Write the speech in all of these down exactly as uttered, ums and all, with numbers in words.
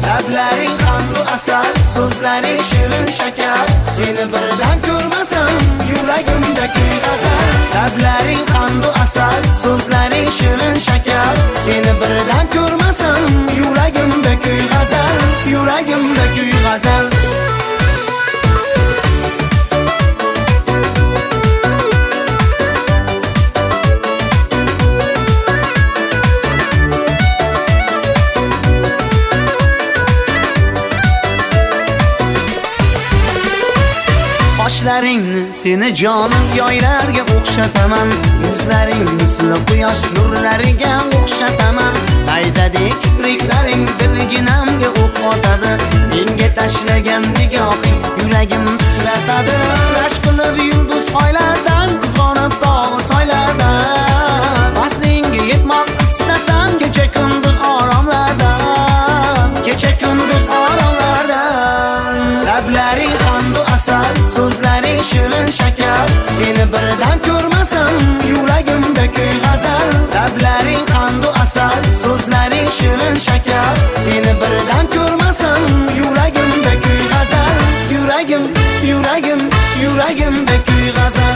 Lablaring qandu asal, so'zlaring shirin shakar. Seni birdan ko'rmasam, yuragimda kuy g'azal. Lablaring qandu asal, so'zlaring shirin shakar. Seni birdan ko'rmasam, yuragimda kuy g'azal, yuragimda kuy g'azal. Qoshlaringni seni jonim yoylarga o'xshataman. Yuzlaring misli quyosh nurlariga o'xshataman. Nayzadek kipriklaring dilginamga o'q otadi. Menga tashlagan nigohing yuragim titratadi. Rash qilib yulduz oylardan, qizg'onib tog' soylardan. Aslingga yetmoq istasam, kecha kunduz oromlardan, kecha kunduz oromlardan. Lablaring qandu asal, so'zlaring shirin shakar. Seni birdan ko'rmasam, yuragimda kuy g'azal. Lablaring qandu asal, so'zlaring shirin shakar. Seni birdan ko'rmasam, yuragimda kuy g'azal. Yuragim, yuragim, yuragimda kuy g'azal.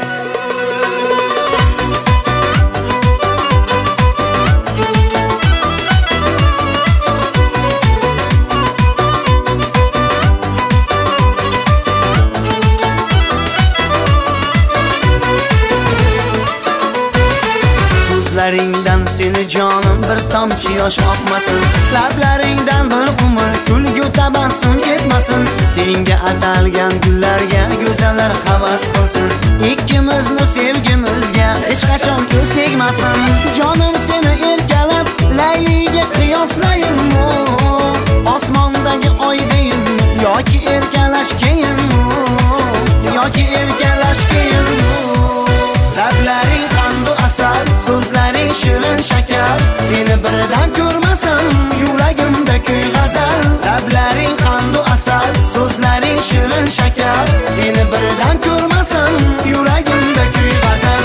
Lablaringdan seni jonim bir tomchi yosh oqmasin. Lablaringdan bir umr kulgu tabassum ketmasin. Senga atalgan gullarga go'zallar havas qilsin. Ikkimizni sevgimizga hech qachon ko'z tegmasin. Jonim seni erkalab layliga qiyoslayinmi? Osmondagi oy deyilmi yoki erkalash keyinmi? Yoki erkalash keyinmi? Lablaring qandu asal, so'zlaring shirin shakar. Seni birdan ko'rmasam, yuragimda kuy g'azal. Lablaring qandu asal, so'zlaring shirin shakar. Seni birdan ko'rmasam, yuragimda kuy g'azal.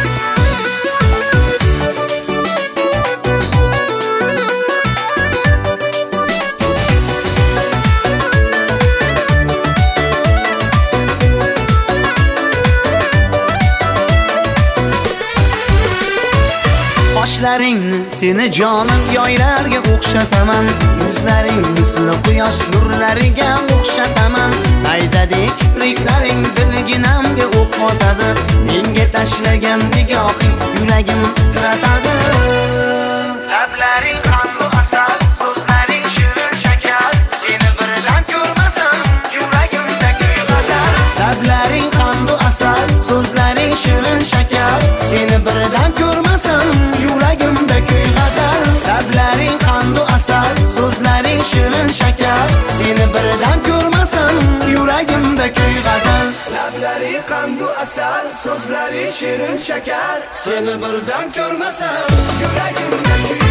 Qoshlaringni seni jonim yoylarga o'xshataman. Yuzlaring misli quyosh nurlariga o'xshataman. Nayzadek kipriklaring dilginamga o'q otadi. Menga tashlagan nigohing yuragim titratadi. Lablaring qandu asal, so'zlaring shirin shakar. Seni birdan ko'rmasam, yuragimda kuy g'azal. Lablaring qandu asal, so'zlaring shirin shakar. Seni birdan ko'rmasam, yuragimda kuy g'azal. Lablaring qandu asal, so'zlaring shirin shakar. Seni birdan ko'rmasam, yuragimda kuy g'azal. Lablaring qandu asal, so'zlaring shirin shakar. Seni birdan ko'rmasam, yuragimda kuy